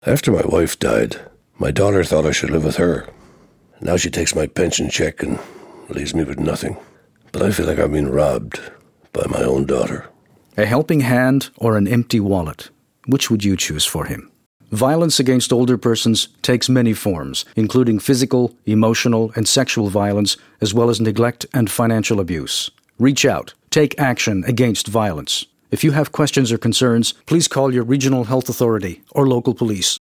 After my wife died, my daughter thought I should live with her. Now she takes my pension check and leaves me with nothing. But I feel like I've been robbed by my own daughter. A helping hand or an empty wallet? Which would you choose for him? Violence against older persons takes many forms, including physical, emotional, and sexual violence, as well as neglect and financial abuse. Reach out. Take action against violence. If you have questions or concerns, please call your regional health authority or local police.